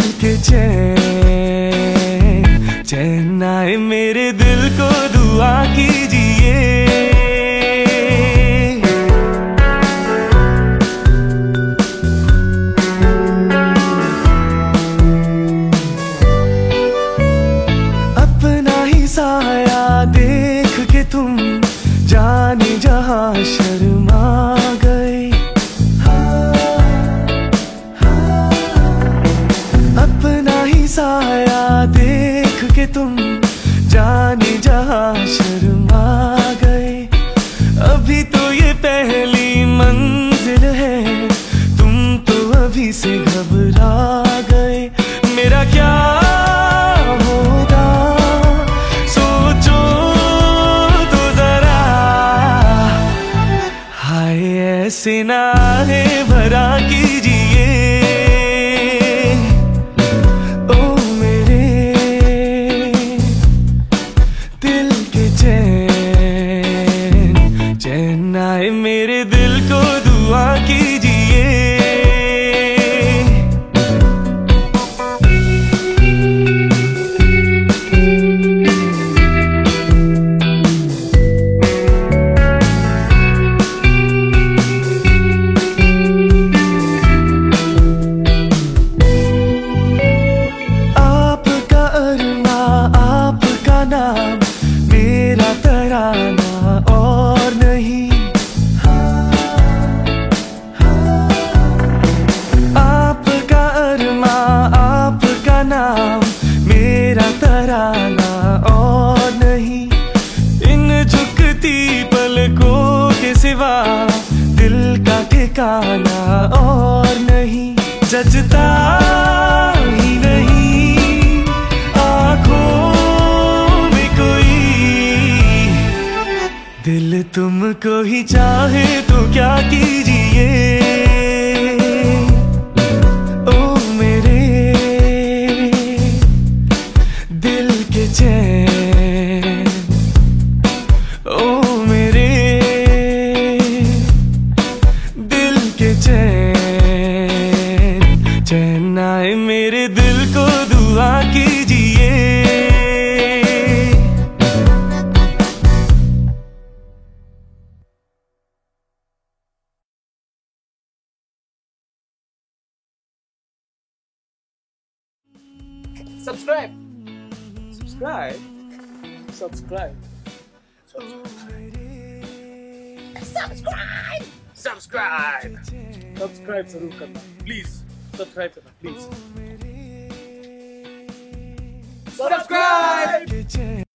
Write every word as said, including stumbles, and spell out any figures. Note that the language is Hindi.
के चैन चैन आए मेरे दिल को दुआ कीजिए। अपना ही साया देख के तुम जाने जहां शर्मा गए। अपना ही साया देख के तुम जाने जहां शर्मा गए। अभी तो ये पहली मंजिल है, तुम तो अभी से घबरा गए। मेरा क्या होगा सोचो तो जरा, हाय ऐसे ना है भरा कीजिए। चैन आए मेरे दिल को दुआ कीजिए। आपका अरमा आपका नाम मेरा तराना और नहीं। आपका अरमा आपका नाम मेरा तराना और नहीं। इन झुकती पलकों के सिवा दिल का ठिकाना और नहीं। जचता ही नहीं आँखों में कोई, दिल तुमको ही चाहे तो क्या कीजिए। ओ मेरे दिल के चैन, ओ मेरे दिल के चैन चैन आए मेरे दिल को दुआ कीजिए। Subscribe. Subscribe. Subscribe. Subscribe. Subscribe. Subscribe जरूर करना प्लीज। सब्सक्राइब करना प्लीज। सब्सक्राइब।